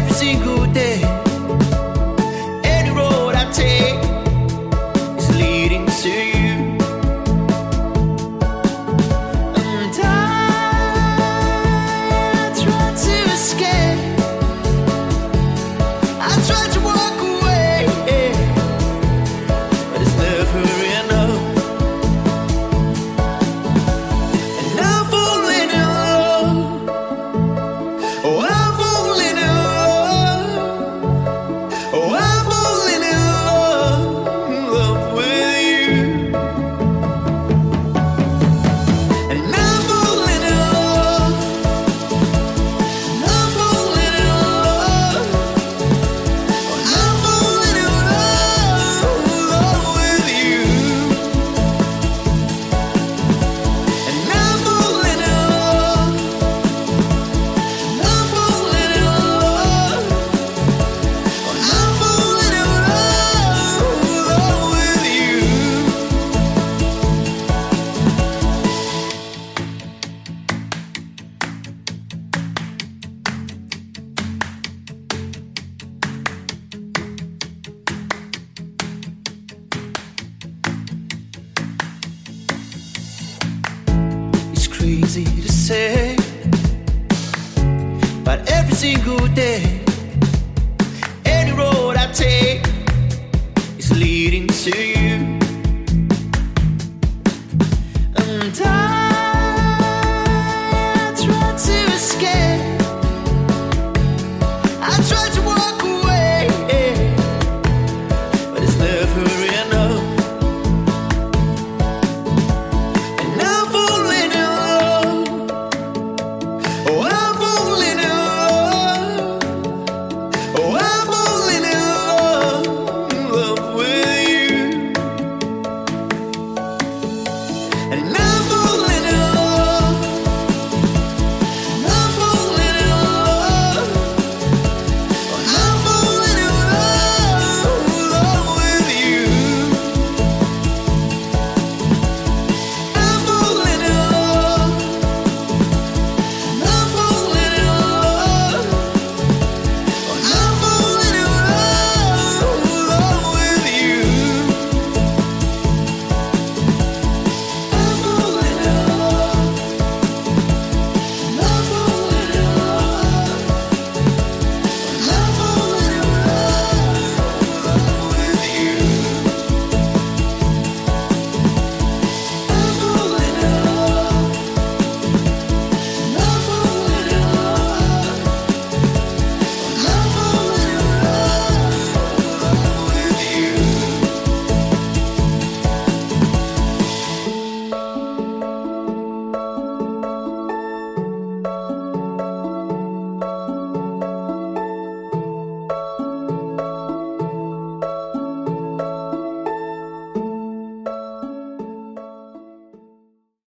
single day. Any road I take is leading to you. And I try to escape, I try to walk away, but it's never enough. And I'm falling in love. Oh, I'm falling in love. Oh, I'm falling in love with you. And I'm falling in love. I'm falling in love. I'm falling in love with you. And I'm falling in love. I'm falling in love. I'm falling in love with you. It's crazy to say, but every single day, any road I take is leading to you.